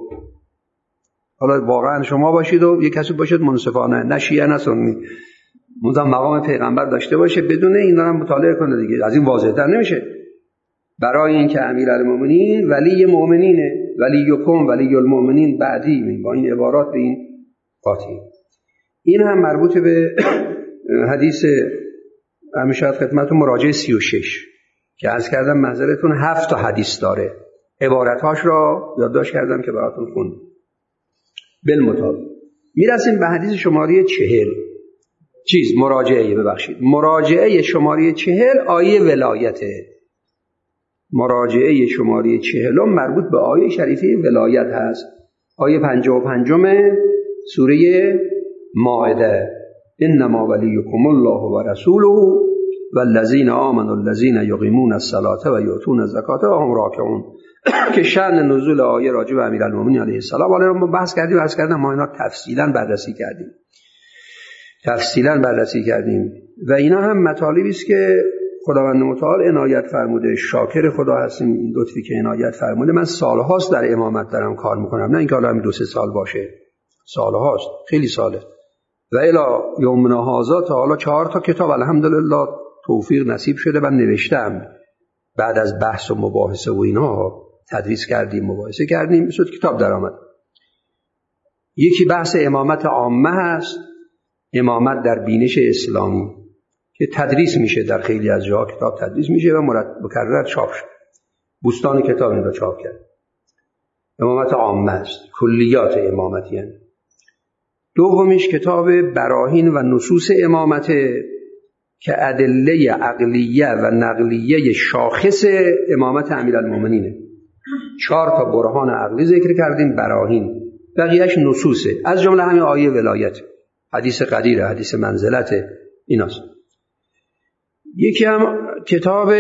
حالا واقعا شما باشید و یک کسی باشید منصفانه، نه شیعه نه سنی، مدام مقام پیغمبر داشته باشه، بدون این دارم مطالعه کنه دیگه، از این واضح‌تر نمیشه. برای اینکه امیرالمومنین ولی مؤمنینه، ولیکم ولی المؤمنین بعدی، با این عبارات به این قاطی. این هم مربوط به حدیث همیشه خدمتتون مراجعه سی و شش که عرض کردم معذرتون هفت تا حدیث داره، عبارتهاش را یادداشت کردم که براتون خوندم. بالمطابق میرسیم به حدیث شماره چهل چیز مراجعه ببخشید مراجعه شماره چهل آیه ولایته. مراجعه شماره چهلم مربوط به آیه شریفه ولایت هست، آیه پنجاه و پنجم سوره مائده. انما ولیکم الله و رسوله والذین آمنوا الذین یقیمون الصلاة و یؤتون الزکاة و هم راکعون که شأن نزول آیه راجع به امیرالمومنین علیه السلام. حالا ما بحث کردیم بحث کردم ما اینا تفصیلا بررسی کردیم تفصیلا بررسی کردیم و اینا هم مطالبی است که خداوند متعال عنایت فرموده. شاکر خدا هستیم این لطفی که عنایت فرموده. من سالهاست در امامت دارم کار میکنم، نه اینکه حالا همین دو سه سال باشه، سالهاست، خیلی ساله. و الی یومنا هذا تا حالا چهار تا کتاب الحمدلله توفیق نصیب شده و نوشتم. بعد از بحث و مباحثه و اینا تدریس کردیم، مباحثه کردیم، شد کتاب در آمد. یکی بحث امامت عامه هست، امامت در بینش اسلامی که تدریس میشه در خیلی از جاها، کتاب تدریس میشه و مکرر چاپ شد. بوستان کتاب این رو چاپ کرد. امامت عامه است، کلیات امامت. یعنی دومیش کتاب براهین و نصوص امامت که ادله عقلیه و نقلیه شاخص امامت امیرالمومنینه. چهار تا برهان عقلی ذکر کردیم، براهین، بقیهش نصوصه، از جمله همین آیه ولایت، حدیث قدیره، حدیث منزلت، ایناست. یکی هم کتاب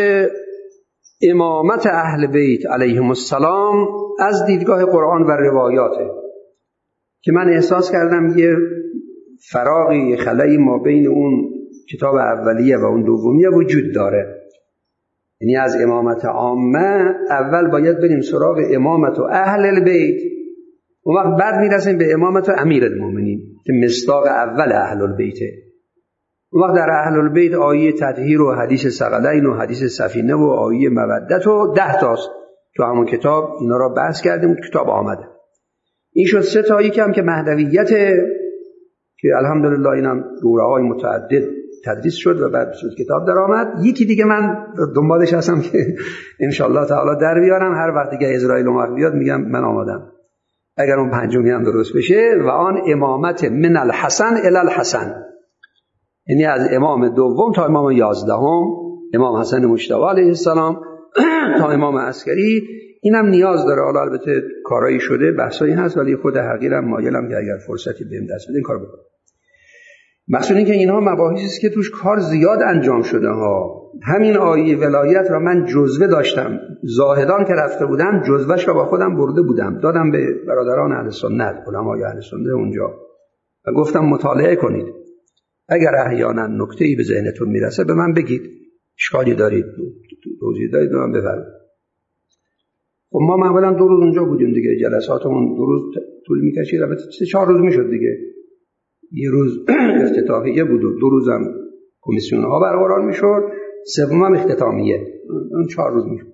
امامت اهل بیت علیهم السلام از دیدگاه قرآن و روایاته که من احساس کردم یه فراغی، خلایی ما بین اون کتاب اولیه و اون دومیه وجود داره. یعنی از امامت عامه اول باید بریم سراغ امامت و اهل البیت، اون وقت بعد میرسیم به امامت و امیر المومنین که مصداق اول اهل البیته. اون وقت در اهل البیت آیه تطهیر و حدیث ثقلین و حدیث سفینه و آیه مودت و ده تاست تو همون کتاب، اینا را بحث کردیم، کتاب آمده. این شد سه تا. یکم که مهدویت که الحمدلله اینم دوره‌های متعدد تدریس شد و بعد شد کتاب در آمد. یکی دیگه من دنبالش هستم که انشالله تعالی در بیارم، هر وقت دیگه اسرائیل اومد بیاد میگم من آمادم اگر اون پنجمی هم درست بشه. و آن امامت من الحسن الی الحسن، یعنی از امام دوم تا امام یازدهم، امام حسن مجتبی علیه السلام تا امام عسکری. اینم نیاز داره، حالا البته کارایی شده، بحثایی هست، ولی خود حقیرم مایلم که اگر فرصتی بهم دست بده این کارو بکنم. مقصود این که اینها مباحثی است که توش کار زیاد انجام شده ها. همین آیه ولایت را من جزوه داشتم، زاهدان که رفته بودم جزوهش را با خودم برده بودم، دادم به برادران اهل سنت، علمای اهل سنت اونجا و گفتم مطالعه کنید، اگر احیانا نکته‌ای به ذهنتون میرسه به من بگید، اشکالی دارید توضیح دارید به من بفرمایید. خب ما معمولا دو روز اونجا بودیم دیگه، جلساتمون دو روز طول می‌کشید، البته سه چهار روز میشد دیگه. یه روز افتتاحیه بود و دو روزم کمیسیون ها برقرار میشد، سوم هم اختتامیه، اون چهار روز میشد.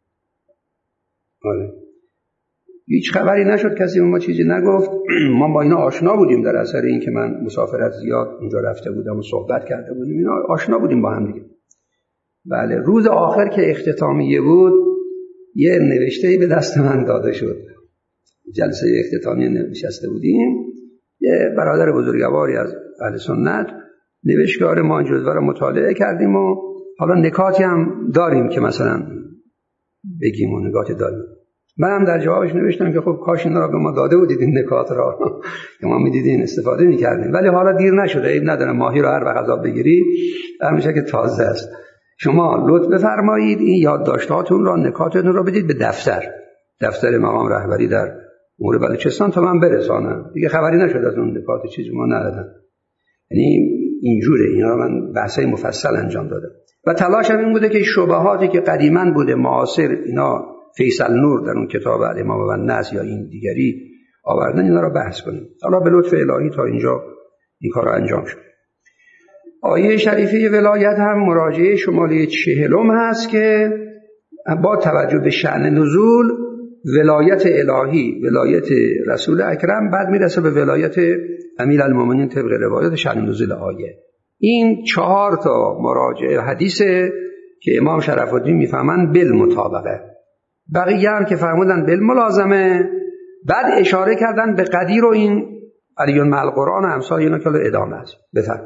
آره هیچ خبری نشد، کسی ما چیزی نگفت. ما با اینا آشنا بودیم در اثر این که من مسافرت زیاد اونجا رفته بودم و صحبت کرده بودیم، اینا آشنا بودیم با هم دیگه. بله روز آخر که اختتامیه بود یه نوشته‌ای به دست من داده شد. جلسه اختتامیه نشسته بودیم، یه برادر بزرگواری از اهل سنت نوشت که آره ما جزوه رو مطالعه کردیم و حالا نکاتی هم داریم که مثلا بگیم و نکاتی داریم. منم در جوابش نوشتم که خب کاش اینا رو به ما داده بودید این نکات را که ما می‌دیدیم استفاده می‌کردیم، ولی حالا دیر نشده، عیب نداره، ماهی رو هر وقت عذاب بگیری همیشه که تازه است. شما لطف بفرمایید این یادداشت‌هاتون را، نکاتتون را بدید به دفتر دفتر مقام رهبری در امور بلوچستان تا من برسانم. دیگه خبری نشد از اون نکات، چیزی ما ندادن. یعنی اینجوره، اینا من بحثای مفصل انجام دادم. و تلاش هم این بوده که شبهاتی که قدیما بوده معاصر اینا فیصل نور در اون کتاب الامام و الناس یا این دیگری آوردن اینا را بحث کنیم. حالا به لطف الهی تا اینجا این کار انجام شد. آیه شریفه ولایت هم مراجعه شماره چهلم هست که با توجه به شأن نزول ولایت الهی، ولایت رسول اکرم، بعد میرسه به ولایت امیرالمومنین طبق روایت شأن نزول آیه. این چهار تا مراجعه حدیثه که امام شرف الدین میفهمن بالمطابقه، بقیه هم که فرمودن بالملازمه. بعد اشاره کردن به قدیر و این علی مع القرآن و امثال اینا که ادامه است. بفرم.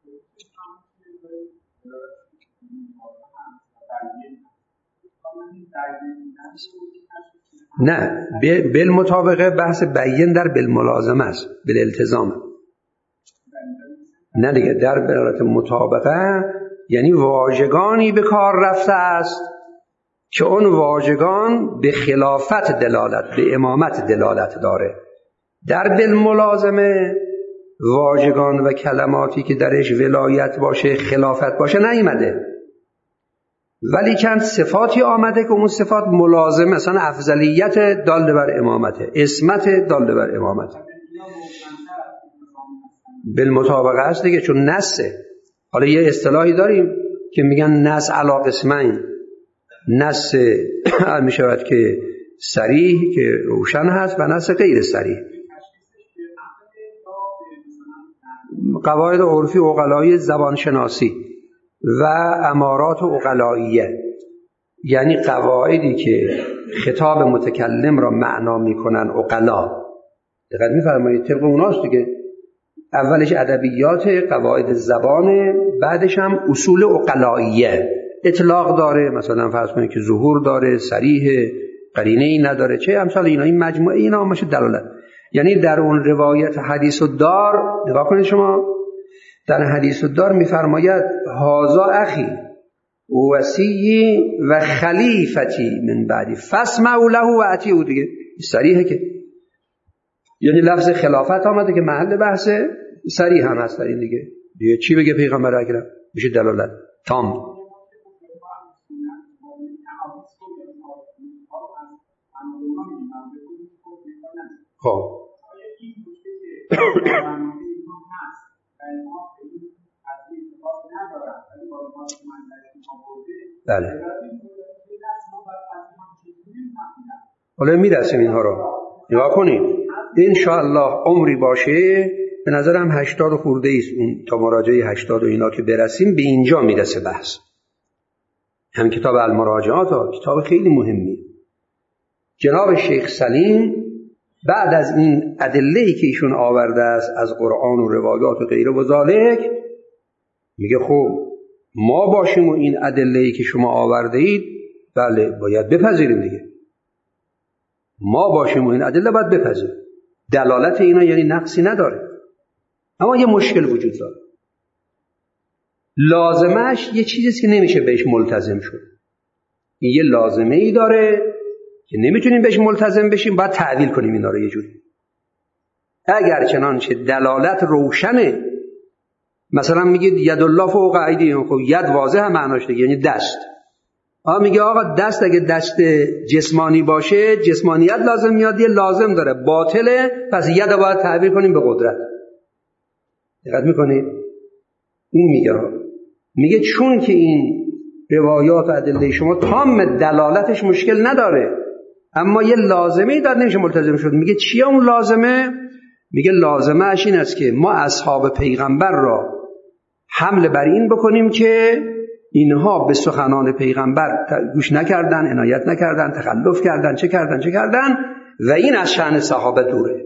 نه، بالمطابقه بحث بیان در بالملازمه است، بالالتزام. نه دیگه، در برابر مطابقه یعنی واژگانی به کار رفته است که اون واژگان به خلافت دلالت، به امامت دلالت داره. در بالملازمه واژگان و کلماتی که درش ولایت باشه، خلافت باشه نیامده، ولی چند صفاتی آمده که اون صفات ملازمه، مثلا افضلیت داله بر امامته، اسمت داله بر امامته. بالمطابقه است دیگه، چون نسه. حالا یه اصطلاحی داریم که میگن نس علی قسمین، نس می شود که صریح که روشن هست و نس غیر صریح. قواعد عرفی عقلایی زبان شناسی و امارات عقلاییه، یعنی قواعدی که خطاب متکلم را معنا میکنن عقلا. دقت میفرمایید؟ طبق اوناست دیگه. اولش ادبیات، قواعد زبانه، بعدش هم اصول عقلاییه. اطلاق داره، مثلا فرض کنید که ظهور داره، صریح، قرینه ای نداره، چه امثال اینا. این مجموعه اینا همش دلالت. یعنی در اون روایت حدیث الدار نگاه کنید شما، در حدیث الدار میفرماید هازا اخی وصی و خلیفتی من بعدی فاسمعوا له و اطیعوا. دیگه صریحه که یعنی لفظ خلافت آمده که محل بحث، صریح هم هست در این دیگه. دیگه چی بگه پیغمبر اکرم؟ میشه دلالت تام. خب بله، حالا میرسیم اینها رو نگاه کنید. انشاءالله عمری باشه، به نظرم هشتاد خورده ایست اون تا مراجعه هشتاد و اینا که برسیم به اینجا میرسه بحث. هم کتاب المراجعات ها کتاب خیلی مهمی. جناب شیخ سلیم بعد از این ادله‌ای که ایشون آورده است از قرآن و روایات و غیره و ذالک، میگه خب ما باشیم و این ادله‌ای که شما آورده اید بله باید بپذیریم دیگه. ما باشیم و این ادله باید بپذیریم. دلالت اینا یعنی نقصی نداره، اما یه مشکل وجود داره. لازمش یه چیزیست که نمیشه بهش ملتزم شد. این یه لازمه ای داره که نمیتونیم بهش ملتزم بشیم، باید تعویل کنیم اینا رو یه جوری. اگر چنانچه دلالت روشنه، مثلا میگید ید الله فوق ایدیهم، خب ید واضحه معناش دیگه، یعنی دست. آ میگه آقا دست اگه دست جسمانی باشه جسمانیت لازم میاد، یه لازم داره باطله، پس ید رو باید تعبیر کنیم به قدرت. دقت میکنید؟ این میگه میگه چون که این روایات و ادله شما تام دلالتش مشکل نداره، اما یه لازمه داره نمیشه ملتزم شد. میگه چیه اون لازمه؟ میگه لازمه اش این است که ما اصحاب پیغمبر را حمل بر این بکنیم که اینها به سخنان پیغمبر گوش نکردن، عنایت نکردن، تخلف کردن، چه کردن چه کردن و این از شأن صحابه دوره.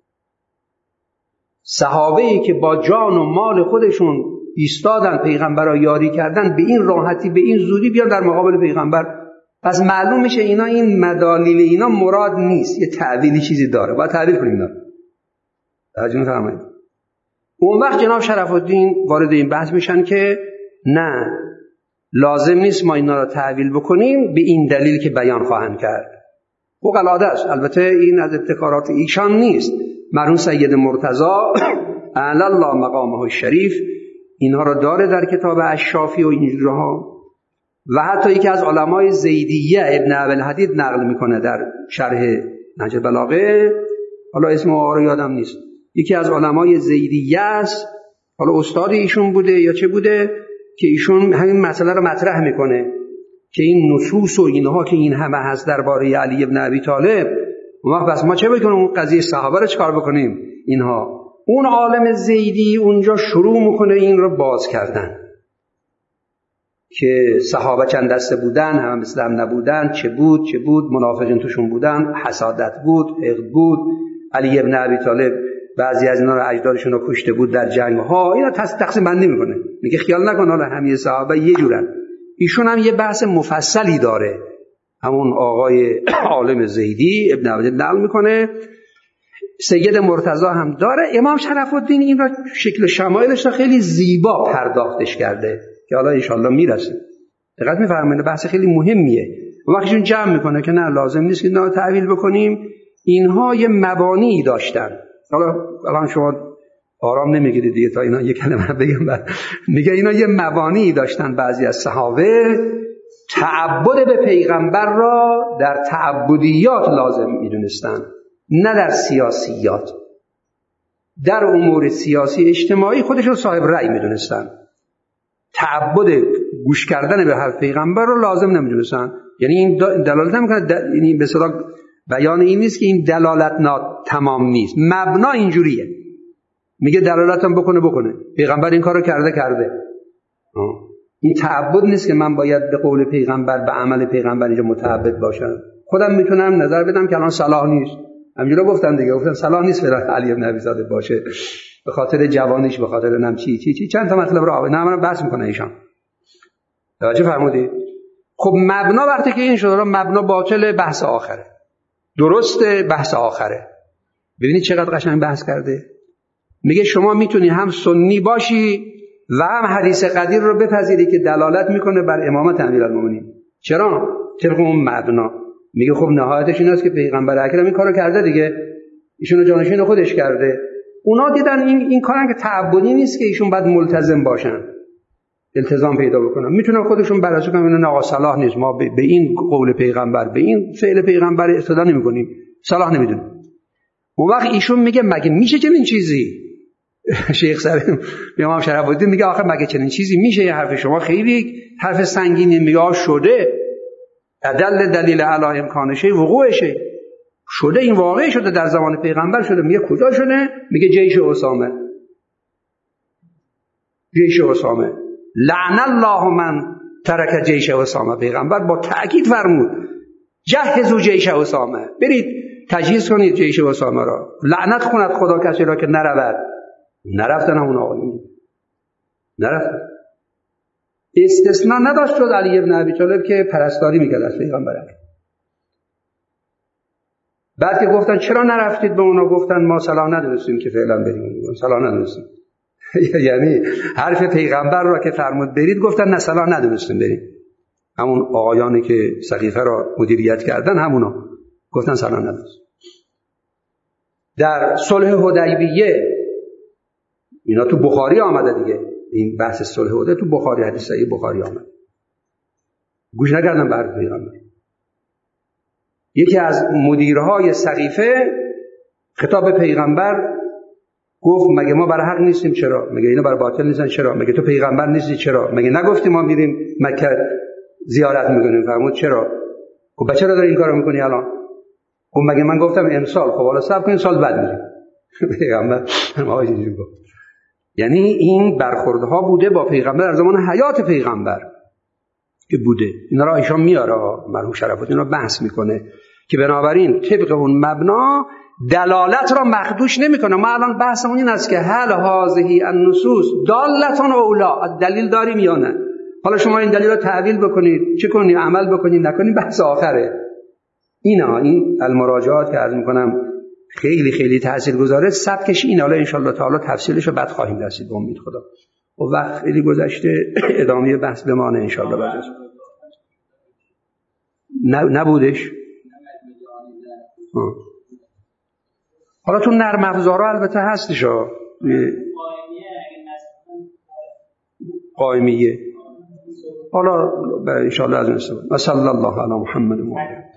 صحابه‌ای که با جان و مال خودشون ایستادن، پیغمبر را یاری کردن، به این راحتی به این زودی بیان در مقابل پیغمبر، پس معلوم میشه اینا این مدالیل اینا مراد نیست، یه تعویلی چیزی داره، باید تعویل کنیم اینا. توجه فرمایید. اون وقت جناب شرف الدین وارد این بحث میشن که نه، لازم نیست ما اینا را تعویل بکنیم به این دلیل که بیان خواهند کرد. فوق العاده است. البته این از ابتکارات ایشان نیست. مرحوم سید مرتضی اعلی الله مقامه الشریف اینها را داره در کتاب الشافی و این جاها و حتی یکی از علمای زیدیه ابن ابوالحدید نقل میکنه در شرح نهج بلاغه، حالا اسم آقا یادم نیست، یکی از علمای زیدیه است، حالا استاد ایشون بوده یا چه بوده، که ایشون همین مسئله رو مطرح میکنه که این نصوص و اینها که این همه هست درباره علی ابن ابی طالب، اون وقت بس ما چه بکنیم؟ اون قضیه صحابه رو چکار بکنیم؟ اینها اون عالم زیدی اونجا شروع میکنه این رو باز کردن که صحابه چند دسته بودن، همه مثل هم نبودن، چه بود چه بود، منافقین توشون بودن، حسادت بود، حقد بود، علی ابن ابی طالب بعضی از اینا رو اجدادشون رو کشته بود در جنگ ها، اینا تقسیم بندی میکنه، میگه خیال نکن حالا همه صحابه یه جورن. ایشون هم یه بحث مفصلی داره، همون آقای عالم زیدی ابن ابی نقل میکنه، سید مرتضی هم داره. امام شرف الدین این را شکل شمایلش رو خیلی زیبا پرداختش کرده که حالا انشالله میرسه. دقت میفرمایید بحث خیلی مهمیه. وقتیشون جمع میکنه که نه لازم نیست که اینا تعویل بکنیم، اینها یه مبانی داشتن. حالا الان شما آرام نمیگیرید دیگه تا اینا یه کلمه بگم. میگه اینا یه مبانی داشتن، بعضی از صحابه تعبد به پیغمبر را در تعبدیات لازم میدونستن، نه در سیاسیات. در امور سیاسی اجتماعی خودشون صاحب رأی میدونستن، تعبد گوش کردن به حرف پیغمبر رو لازم نمیدونستن. یعنی این دلالت نمیکنه، یعنی به اصطلاح بیان این نیست که این دلالت نا تمام نیست، مبنا اینجوریه، میگه دلالتم بکنه بکنه، پیغمبر این کارو کرده کرده. آه. این تعبد نیست که من باید به قول پیغمبر به عمل پیغمبر اینجا متعبد باشم. خودم میتونم نظر بدم که الان صلاح نیست، همینجوری گفتن دیگه، گفتن صلاح نیست فلان علی بن ابی طالب باشه به خاطر جوانیش، به خاطر نم چی چی چی چند تا مطلب رو نه من بحث میکنه ایشان. توجه فرمودید؟ خب مبنا وقتی که این شده، مبنا باطل، بحث آخره، درسته، بحث آخره. ببینید چقدر قشنگ بحث کرده. میگه شما میتونی هم سنی باشی و هم حدیث قدیر رو بپذیری که دلالت میکنه بر امامت امیرالمومنین. چرا؟ طبق اون مبنا. میگه خب نهایتش این است که پیغمبر اکرم این کارو کرده دیگه، ایشونو جانشین خودش کرده. اونا دیدن این این کارن که تعبدی نیست که ایشون باید ملتزم باشن، التزام پیدا بکنن، میتونن خودشون بررسی کنن نه آقا صلاح نیست، ما به این قول پیغمبر به این فعل پیغمبر اقتدا نمیکنیم، صلاح نمیدونیم. اون وقت ایشون میگه مگه میشه چنین چیزی؟ شیخ سر امام شرف الدین میگه آخه مگه چنین چیزی میشه؟ یه حرف شما خیلی حرف سنگینی. میگه شده، دل دلیل علی امکانشه وقوعشه، شده، این واقع شده، در زمان پیغمبر شده. میگه کجا شده؟ میگه جیش اسامه، جیش اسامه، لعن الله من ترک جیش اسامه. پیغمبر با تأکید فرمود جهزوا جیش اسامه، برید تجهیز کنید جیش اسامه را، لعنت کند خدا کسی را که نرود. نرفتن همون آقایون، نرفتن. استثناء نداشت جز علی ابن ابی طالب که پرستاری میکرد از پیغمبر. بعد که گفتن چرا نرفتید به اونا، گفتن ما صلاح ندونستیم که فعلا بریم، صلاح ندونستیم. یعنی حرف پیغمبر را که فرمود برید گفتن نه صلاح ندونستیم بریم. همون آقایانی که سقیفه را مدیریت کردن همونا گفتن صلاح ندونستیم. در صلح حدیبیه اینا تو بخاری آمده دیگه، این بحث صلح حدیبیه تو بخاری، حدیث صحیح بخاری آمده. گوش نکردن به حرف پیغمبر. یکی از مدیرهای سقیفه خطاب پیغمبر گفت مگه ما برای حق نیستیم؟ چرا؟ مگه اینا برای باطل نیستن؟ چرا؟ مگه تو پیغمبر نیستی؟ چرا؟ مگه نگفتی ما میریم مکه زیارت میکنیم؟ فرمود چرا؟ خب چرا داری این کارو میکنی الان؟ خب مگه من گفتم امسال؟ خب حالا صبر کن سال بعد میریم. پیغمبر ما اینجوری گفت. یعنی این برخوردها بوده با پیغمبر در زمان حیات پیغمبر که بوده. اینا را ایشان میاره، مرحوم شرف الدین را بحث میکنه که بنابراین طبق اون مبنا دلالت را مخدوش نمیکنه. ما الان بحثمون این است که هل هذه النصوص دالتون اولا، دلیل داریم یا نه؟ حالا شما این دلیل را تعویل بکنید، چه کنید، عمل بکنید، نکنید، بحث آخره. اینا این المراجعات که عرض میکنم خیلی خیلی تاثیرگذاره. سبکش این، حالا ان شاءالله تعالی تفصیلش رو بعد خواهیم رسید به امید خدا. و وقت خیلی گذشته، ادامه بحث بمانه ان شاءالله بعد. نبودش. حالا تو نرم افزارا البته هستش ها، قائمیه حالا ان شاء الله از این استفاده. صلی الله علی محمد و